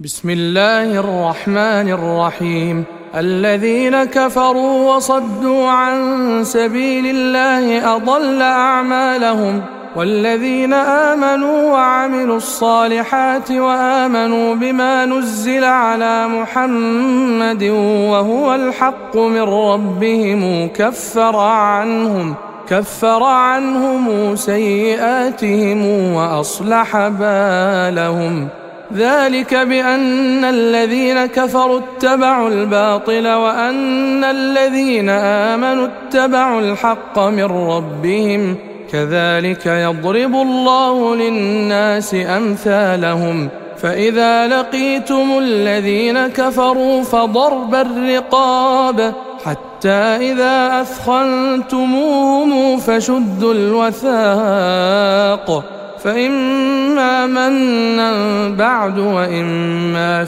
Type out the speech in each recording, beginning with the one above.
بسم الله الرحمن الرحيم. الذين كفروا وصدوا عن سبيل الله أضل أعمالهم، والذين آمنوا وعملوا الصالحات وآمنوا بما نزل على محمد وهو الحق من ربهم كفر عنهم سيئاتهم وأصلح بالهم. ذلك بأن الذين كفروا اتبعوا الباطل وأن الذين آمنوا اتبعوا الحق من ربهم، كذلك يضرب الله للناس أمثالهم. فإذا لقيتم الذين كفروا فضرب الرقاب حتى إذا أثخنتموهم فشدوا الوثاق، فإما منا بعد وإما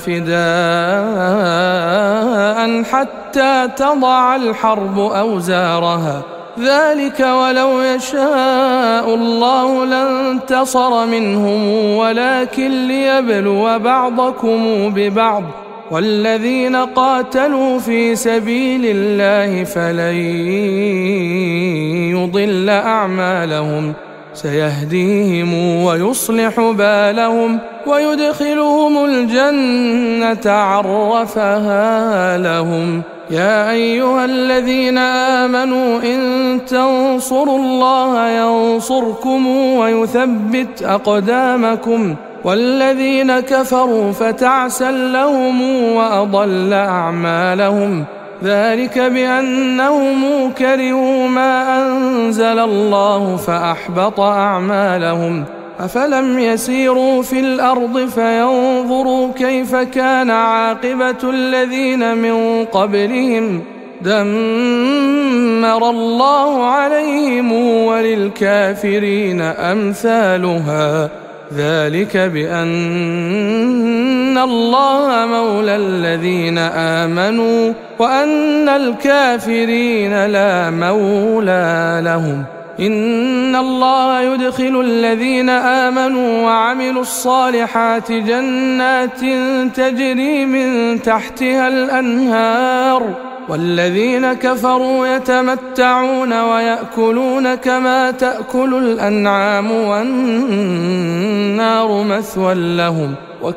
فداء حتى تضع الحرب أوزارها. ذلك ولو يشاء الله لانتصر منهم ولكن ليبلو بعضكم ببعض، والذين قاتلوا في سبيل الله فلن يضل أعمالهم، سيهديهم ويصلح بالهم ويدخلهم الجنة عرفها لهم. يا أيها الذين آمنوا إن تنصروا الله ينصركم ويثبت أقدامكم، والذين كفروا فتعسا لهم وأضل أعمالهم. ذلك بأنهم كرهوا ما أنزل الله فأحبط أعمالهم. أفلم يسيروا في الأرض فينظروا كيف كان عاقبة الذين من قبلهم، دمر الله عليهم وللكافرين أمثالها. ذلك بأن الله مولى الذين آمنوا وأن الكافرين لا مولى لهم. إن الله يدخل الذين آمنوا وعملوا الصالحات جنات تجري من تحتها الأنهار، والذين كفروا يتمتعون ويأكلون كما تأكل الأنعام والنار مثوى لهم.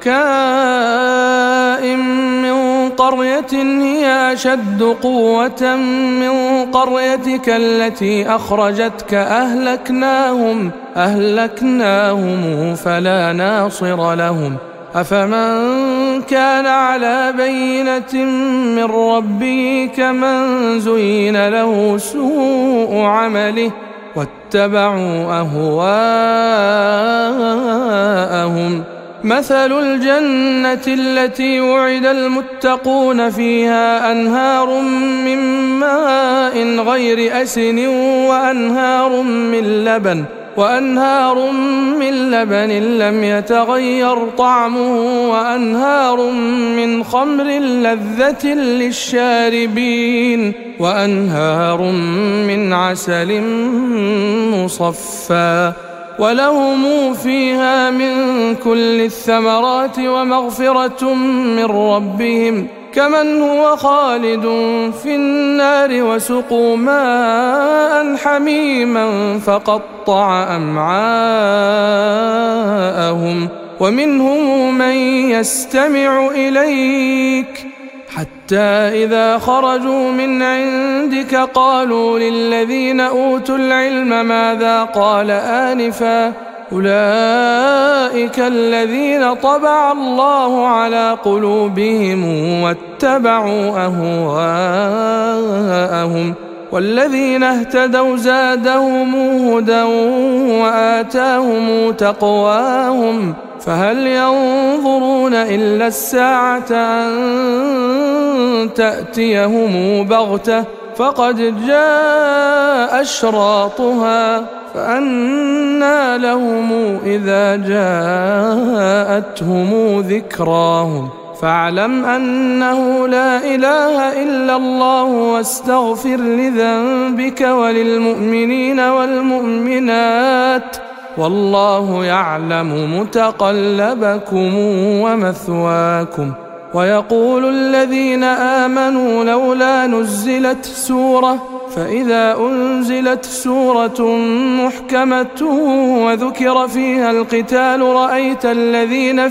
وكائن من قرية هي أشد قوة من قريتك التي أخرجتك أهلكناهم فلا ناصر لهم. أفمن كان على بينة من ربه كمن زين له سوء عمله واتبعوا أهواءهم. مثل الجنة التي وعد المتقون فيها أنهار من ماء غير أسن وأنهار من لبن لم يتغير طعمه وأنهار من خمر لذة للشاربين وأنهار من عسل مصفى، ولهم فيها من كل الثمرات ومغفرة من ربهم، كمن هو خالد في النار وسقوا ماء حميما فقطع أمعاءهم. ومنهم من يستمع إليك حتى إذا خرجوا من عندك قالوا للذين أوتوا العلم ماذا قال آنفا، أولئك الذين طبع الله على قلوبهم واتبعوا أهواءهم. والذين اهتدوا زادهم هدى وآتاهم تقواهم، فهل ينظرون إلا الساعة أن تأتيهم بغتة فقد جاء أشراطها، فأنى لهم إذا جاءتهم ذكراهم. فاعلم أنه لا إله إلا الله واستغفر لذنبك وللمؤمنين والمؤمنات والله يعلم متقلبكم ومثواكم. ويقول الذين آمنوا لولا نزلت سورة، فإذا أنزلت سورة محكمة وذكر فيها القتال رأيت الذين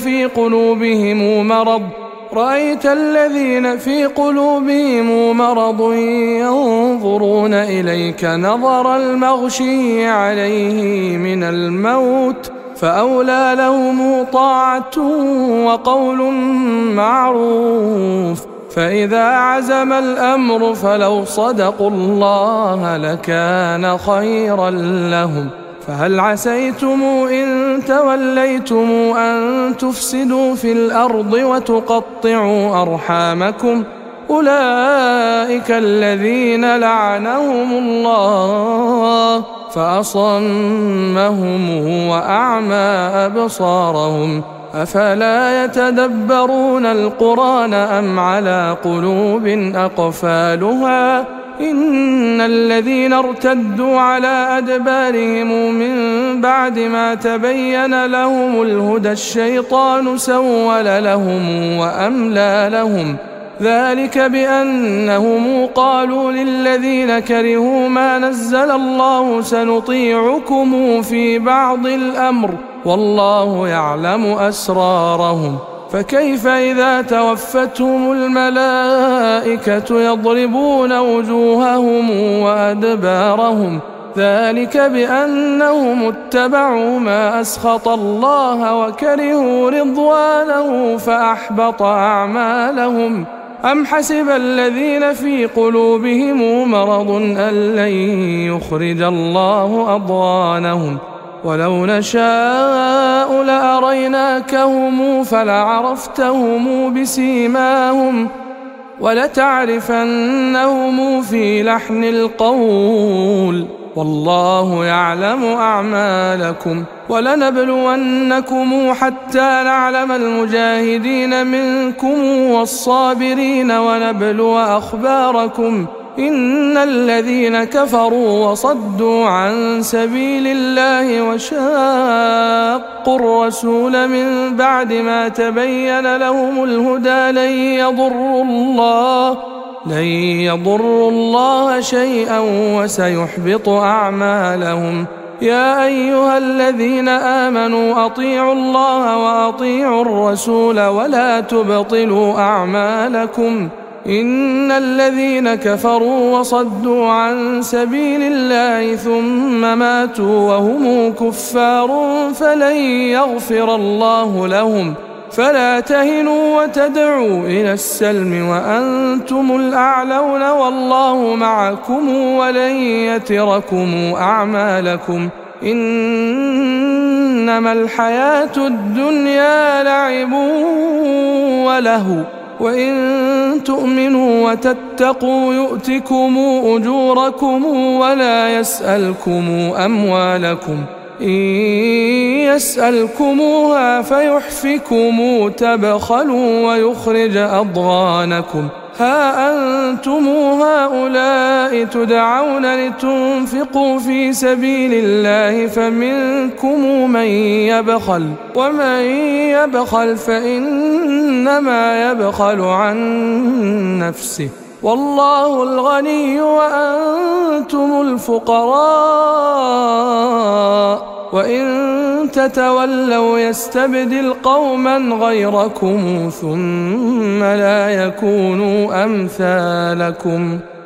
في قلوبهم مرض ينظرون إليك نظر المغشي عليه من الموت، فأولى لهم طاعة وقول معروف. فإذا عزم الأمر فلو صدقوا الله لكان خيرا لهم. فهل عسيتم إن توليتم أن تفسدوا في الأرض وتقطعوا أرحامكم؟ أولئك الذين لعنهم الله فأصمهم وأعمى أبصارهم، أفلا يتدبرون القرآن أم على قلوب أقفالها؟ إن الذين ارتدوا على أدبارهم من بعد ما تبين لهم الهدى الشيطان سول لهم وأملى لهم، ذلك بأنهم قالوا للذين كرهوا ما نزل الله سنطيعكم في بعض الأمر والله يعلم أسرارهم. فكيف إذا توفتهم الملائكة يضربون وجوههم وأدبارهم، ذلك بأنهم اتبعوا ما أسخط الله وكرهوا رضوانه فأحبط أعمالهم. أم حسب الذين في قلوبهم مرض أن لن يخرج الله أضغانهم، ولو نشاء لأريناكهم فلعرفتهم بسيماهم ولتعرفنهم في لحن القول، والله يعلم أعمالكم. ولنبلونكم حتى نعلم المجاهدين منكم والصابرين ونبلو أخباركم. إن الذين كفروا وصدوا عن سبيل الله وشاقوا الرسول من بعد ما تبين لهم الهدى لن يضروا الله شيئا وسيحبط أعمالهم. يا أيها الذين آمنوا أطيعوا الله وأطيعوا الرسول ولا تبطلوا أعمالكم. إن الذين كفروا وصدوا عن سبيل الله ثم ماتوا وهم كفار فلن يغفر الله لهم. فلا تهنوا وتدعوا إلى السلم وأنتم الأعلون والله معكم ولن يتركم أعمالكم. إنما الحياة الدنيا لعب ولهو، وإن تؤمنوا وتتقوا يؤتكم أجوركم ولا يسألكم أموالكم. إن يسألكموها فيحفكم تبخلوا ويخرج أضغانكم. ها أنتم هؤلاء تدعون لتنفقوا في سبيل الله فمنكم من يبخل، ومن يبخل فإنما يبخل عن نفسه، والله الغني وأنتم الفقراء. وإن تتولوا يستبدل قوما غيركم ثم لا يكونوا أمثالكم.